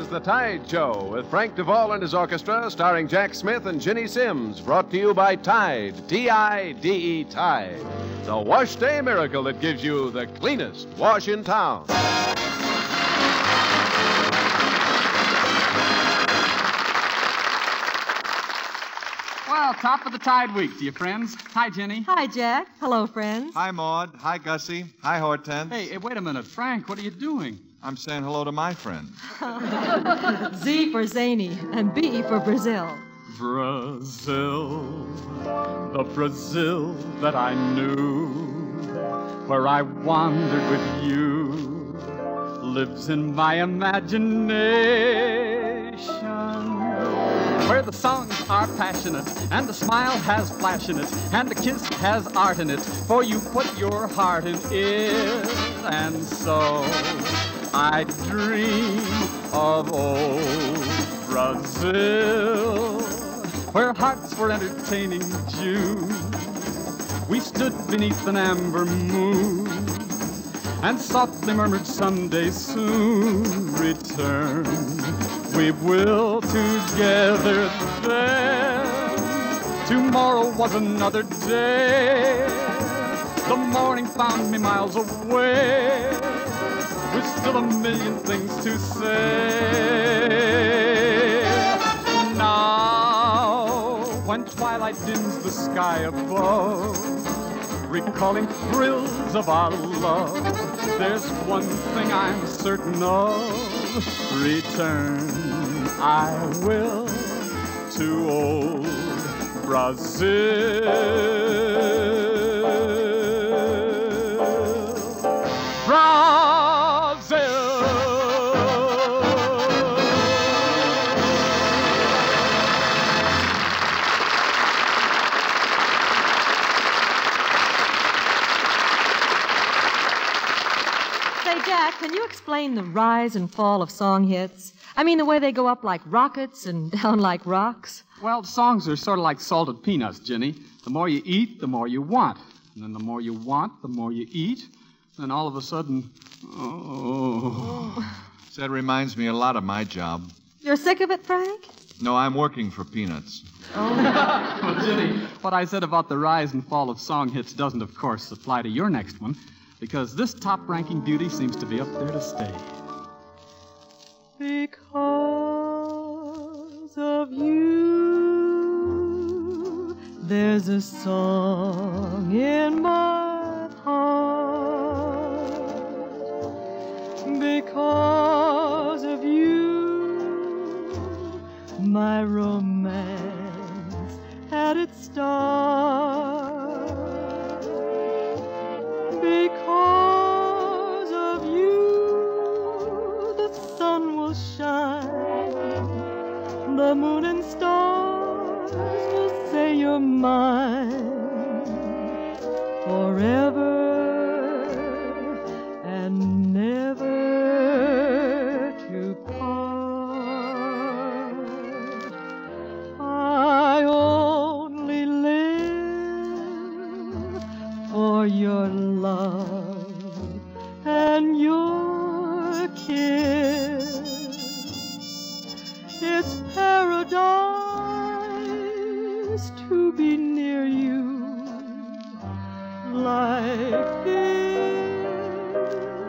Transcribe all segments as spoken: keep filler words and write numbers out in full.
is The Tide Show with Frank Duvall and his orchestra, starring Jack Smith and Ginny Sims, brought to you by Tide, T I D E, Tide. The wash day miracle that gives you the cleanest wash in town. Well, top of the Tide week to you, friends. Hi, Jenny. Hi, Jack. Hello, friends. Hi, Maud. Hi, Gussie. Hi, Hortense. Hey, hey, wait a minute. Frank, what are you doing? I'm saying hello to my friend. Z for zany and B for Brazil. Brazil, the Brazil that I knew, where I wandered with you, lives in my imagination. Where the songs are passionate, and the smile has flash in it, and the kiss has art in it, for you put your heart in it. And so I dream of old Brazil, where hearts were entertaining June. We stood beneath an amber moon and softly murmured, someday soon return. We will together then. Tomorrow was another day. The morning found me miles away, with still a million things to say. Now, when twilight dims the sky above, recalling thrills of our love, there's one thing I'm certain of. Return I will to old Brazil. Brazil. Say, Jack, can you explain the rise and fall of song hits? I mean, the way they go up like rockets and down like rocks. Well, songs are sort of like salted peanuts, Jenny. The more you eat, the more you want. And then the more you want, the more you eat. Then all of a sudden, oh. That reminds me a lot of my job. You're sick of it, Frank? No, I'm working for peanuts. Oh. Well, Jenny, what I said about the rise and fall of song hits doesn't, of course, apply to your next one, because this top-ranking beauty seems to be up there to stay. Because of you, there's a song in my heart. Because of you, my romance had its start. Because of you, the sun will shine, the moon and stars will say you're mine forever and never to part. I only live for your love and your kiss. It's paradise to be near you like this.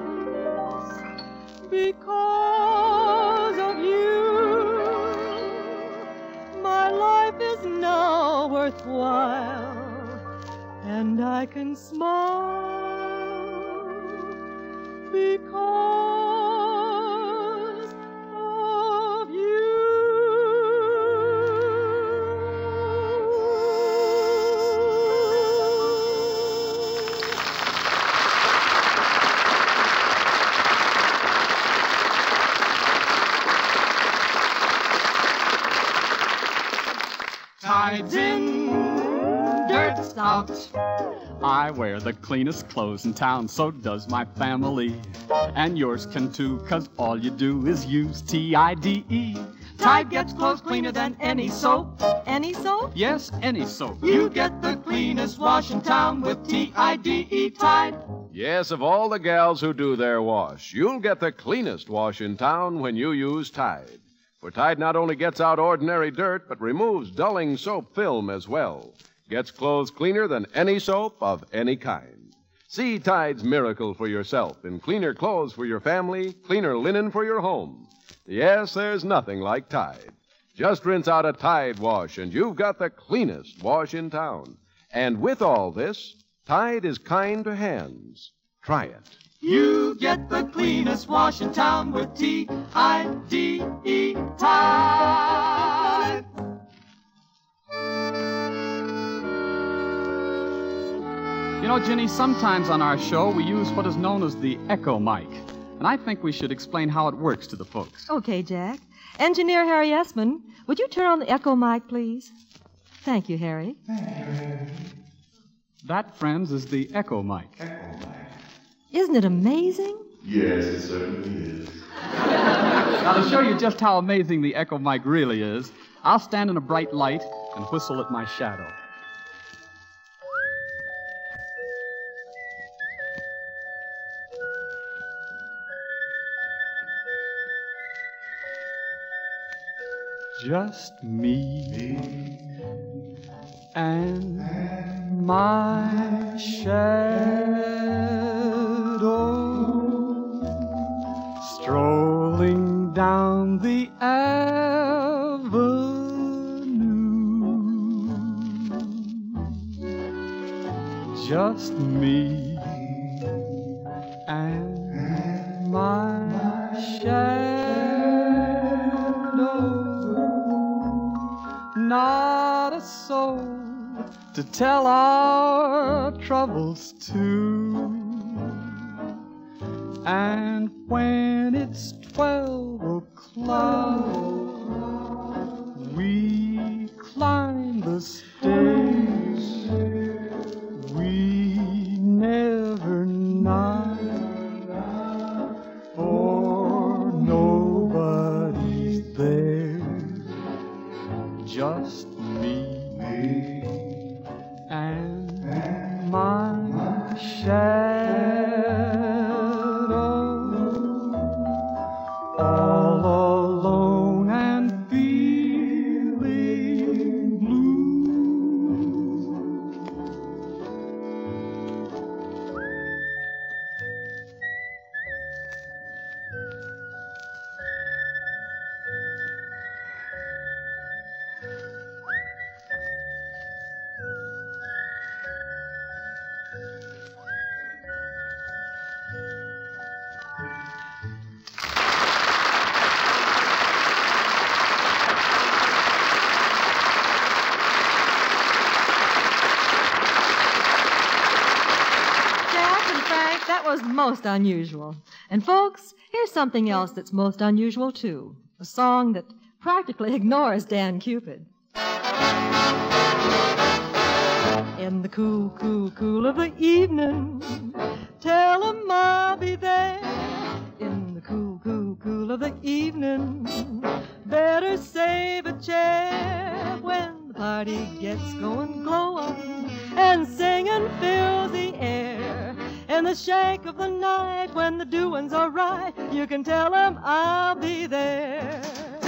Because of you, my life is now worthwhile, and I can smile because of you. Tide's in, dirt's out. I wear the cleanest clothes in town, so does my family. And yours can too, 'cause all you do is use T I D E. Tide gets clothes cleaner than any soap. Any soap? Yes, any soap. You get the cleanest wash in town with T I D E, Tide. Yes, of all the gals who do their wash, you'll get the cleanest wash in town when you use Tide. For Tide not only gets out ordinary dirt, but removes dulling soap film as well. Gets clothes cleaner than any soap of any kind. See Tide's miracle for yourself in cleaner clothes for your family, cleaner linen for your home. Yes, there's nothing like Tide. Just rinse out a Tide wash and you've got the cleanest wash in town. And with all this, Tide is kind to hands. Try it. You get the cleanest wash in town with T I D E, Tide. You know, Ginny, sometimes on our show we use what is known as the echo mic. And I think we should explain how it works to the folks. Okay, Jack. Engineer Harry Essman, would you turn on the echo mic, please? Thank you, Harry. That, friends, is the echo mic. Isn't it amazing? Yes, it certainly is. Now, to show you just how amazing the echo mic really is, I'll stand in a bright light and whistle at my shadow. Just me and my shadow strolling down the avenue. Just me and my shadow. Not a soul to tell our troubles to. And when it's twelve o'clock, we climb the stairs. We never knock, for nobody's there. Just me and my shadow, all alone and feeling blue. That was most unusual. And folks, here's something else that's most unusual, too. A song that practically ignores Dan Cupid. In the cool, cool, cool of the evening, tell 'em I'll be there. In the cool, cool, cool of the evening, better save a chair. When the party gets going, glowing, and singing fills the air. In the shank of the night, when the doings are right, you can tell 'em I'll be there.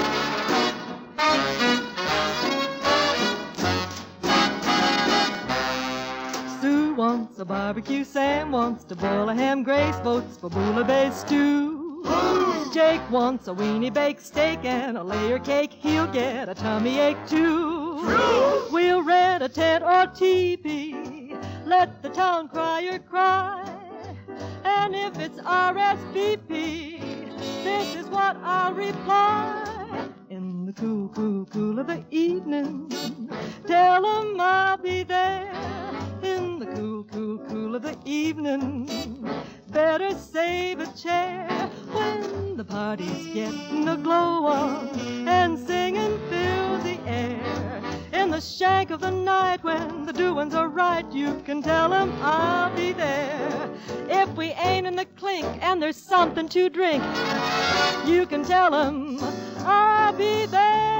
Sue wants a barbecue, Sam wants to boil a ham, Grace votes for bouillabaisse stew. Jake wants a weenie baked steak and a layer cake, he'll get a tummy ache too. We'll rent a tent or teepee, let the town crier cry. And if it's R S V P, this is what I'll reply. In the cool, cool, cool of the evening, tell 'em I'll be there. In the cool, cool, cool of the evening, better save a chair. When the party's getting a glow on and singing fills the air. In the shank of the night, when the doings are right, you can tell 'em I'll be there. If we ain't in the clink and there's something to drink, you can tell 'em I'll be there.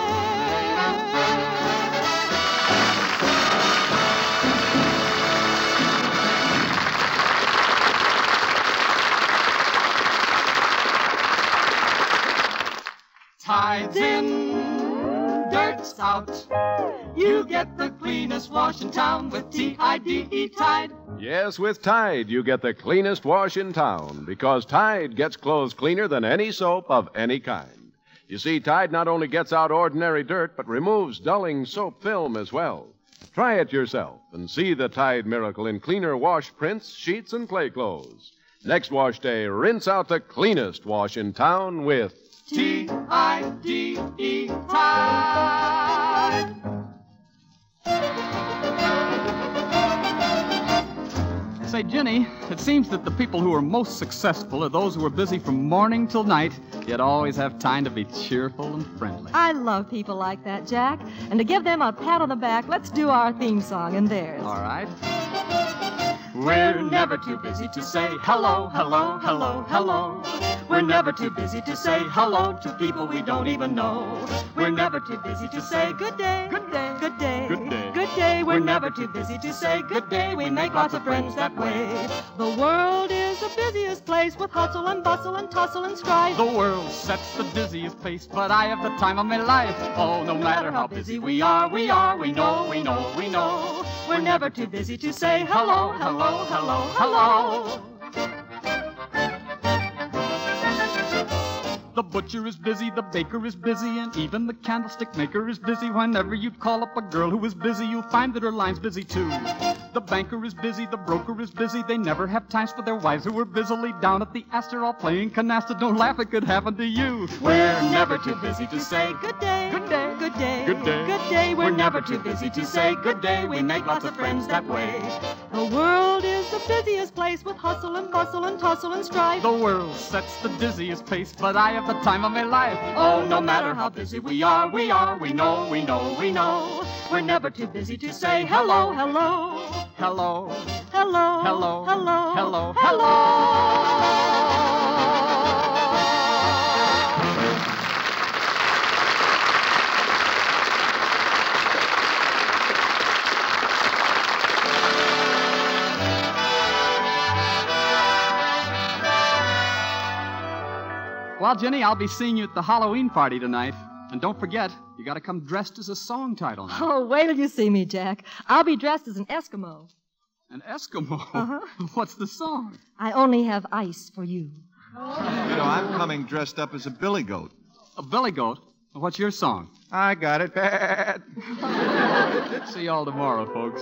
Tide's in, dirt's out. You get the cleanest wash in town with T I D E Tide. Yes, with Tide, you get the cleanest wash in town because Tide gets clothes cleaner than any soap of any kind. You see, Tide not only gets out ordinary dirt, but removes dulling soap film as well. Try it yourself and see the Tide miracle in cleaner wash prints, sheets, and play clothes. Next wash day, rinse out the cleanest wash in town with T I D E Tide. Say, Ginny, it seems that the people who are most successful are those who are busy from morning till night, yet always have time to be cheerful and friendly. I love people like that, Jack. And to give them a pat on the back, let's do our theme song and theirs. All right. We're never too busy to say hello, hello, hello, hello. We're never too busy to say hello to people we don't even know. We're never too busy to say Good day, good day, good day, good day. good day. We're never too busy to say good day. We make lots of friends that way. The world is the busiest place with hustle and bustle and tussle and strife. The world sets the dizziest pace, but I have the time of my life. Oh, no matter how busy we are, we are, we know, we know, we know. We're never too busy to say hello, hello, hello, hello. The butcher is busy, the baker is busy, and even the candlestick maker is busy. Whenever you call up a girl who is busy, you'll find that her line's busy too. The banker is busy, the broker is busy. They never have times for their wives who are busily down at the Astor all playing canasta. Don't laugh, it could happen to you. We're never too busy to say Good day, good day, good day, good day. good day. We're never too busy to say good day. We make lots of friends that way. The world is the busiest place with hustle and bustle and tussle and strife. The world sets the dizziest pace, but I have the time of my life. Oh, no matter how busy we are, we are, we know, we know, we know. We're never too busy to say hello, hello, Hello, hello, hello, hello, hello, hello. Well, Jenny, I'll be seeing you at the Halloween party tonight. And don't forget, you gotta come dressed as a song title now. Oh, wait till you see me, Jack. I'll be dressed as an Eskimo. An Eskimo? Uh-huh. What's the song? I only have ice for you. You know, I'm coming dressed up as a billy goat. A billy goat? What's your song? I got it bad. See you all tomorrow, folks.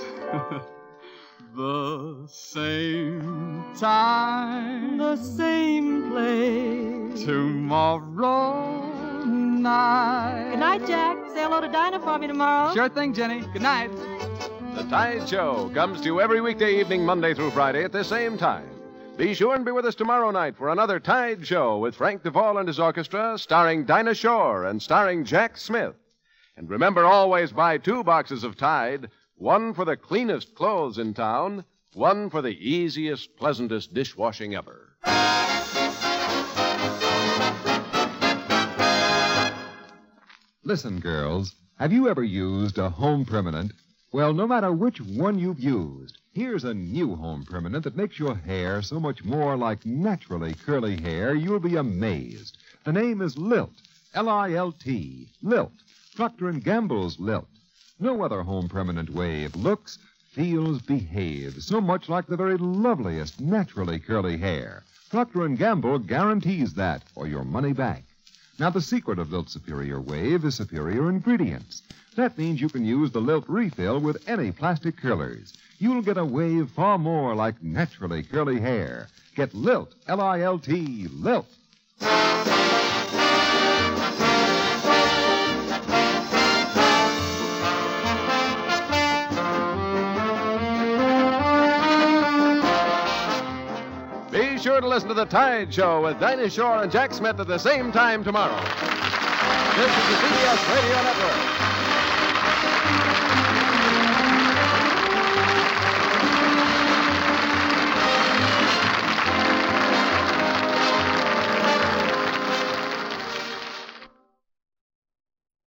The same time, The same place. tomorrow night. Good night, Jack. Say hello to Dinah for me tomorrow. Sure thing, Jenny. Good night. The Tide Show comes to you every weekday evening, Monday through Friday at the same time. Be sure and be with us tomorrow night for another Tide Show with Frank Duvall and his orchestra, starring Dinah Shore and starring Jack Smith. And remember, always buy two boxes of Tide, one for the cleanest clothes in town, one for the easiest, pleasantest dishwashing ever. Listen, girls, have you ever used a home permanent? Well, no matter which one you've used, here's a new home permanent that makes your hair so much more like naturally curly hair, you'll be amazed. The name is Lilt, L I L T, Lilt, Procter and Gamble's Lilt. No other home permanent wave looks, feels, behaves so much like the very loveliest naturally curly hair. Procter and Gamble guarantees that for your money back. Now, the secret of Lilt Superior Wave is superior ingredients. That means you can use the Lilt refill with any plastic curlers. You'll get a wave far more like naturally curly hair. Get Lilt, L I L T, Lilt. Be sure to listen to The Tide Show with Dinah Shore and Jack Smith at the same time tomorrow. This is the C B S Radio Network.